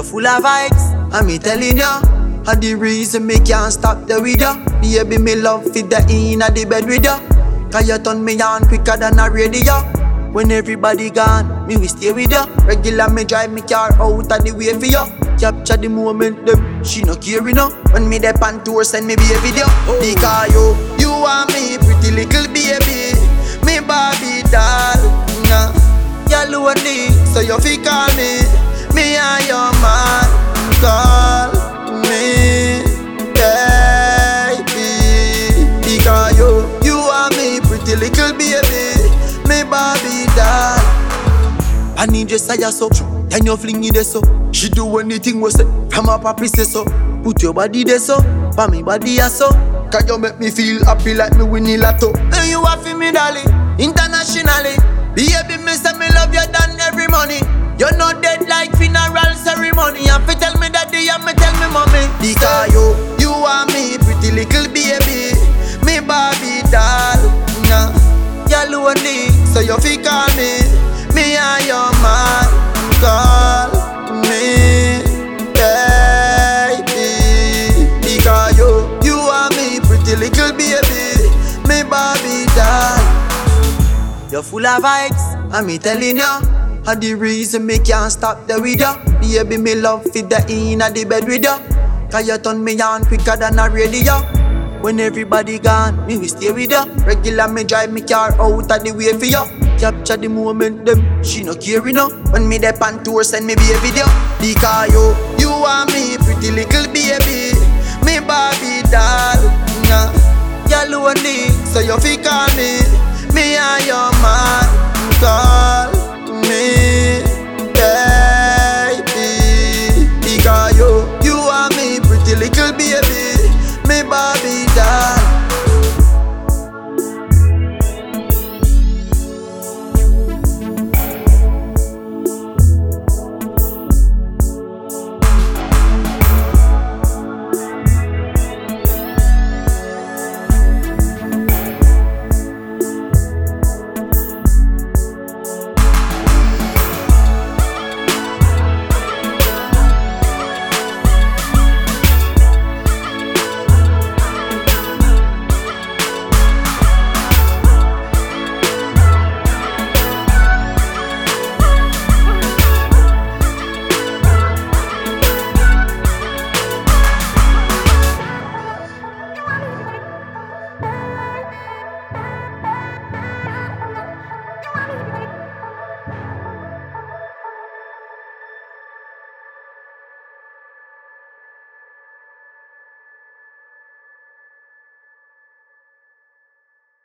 You're full of vibes, and me telling ya. And the reason me can't stop the with ya. Baby, me love fit the inna the bed with ya. Cause you turn me on quicker than a radio. When everybody gone, me will stay with ya. Regular me drive me car out of the way for ya. Capture the moment them, she no care enough. When me dey on tour, send me be a video. Because you are me pretty little baby, me Barbie doll. You're lonely, so you fi call me. Me and your man, call me baby. Because you are me pretty little baby, me Barbie doll. I need your say so, then you fling it so. She do anything we say, from my papi say so. Put your body there so, for me body ya so. Cause you make me feel happy like me winning lotto. And you are for me darling, internationally. Baby me say me love you than every money. You're not dead like funeral ceremony. And fi tell me daddy and me tell me mommy. Because you are me pretty little baby, me Barbie doll. You're lonely, so you fi call me. Me and your man, call me baby. Because you are me pretty little baby, me Barbie doll. You're full of vibes, and me telling ya. And the reason me can't stop the with ya. Baby, me love fit the inna the bed with ya. Cause you turn me on quicker than a radio. When everybody gone, me will stay with ya. Regular me drive me car out of the way for ya. Capture the moment them, she no care enough. When me dey on tour, send me be a video. Because you are me pretty little baby, me Barbie doll. You're lonely, so you fi call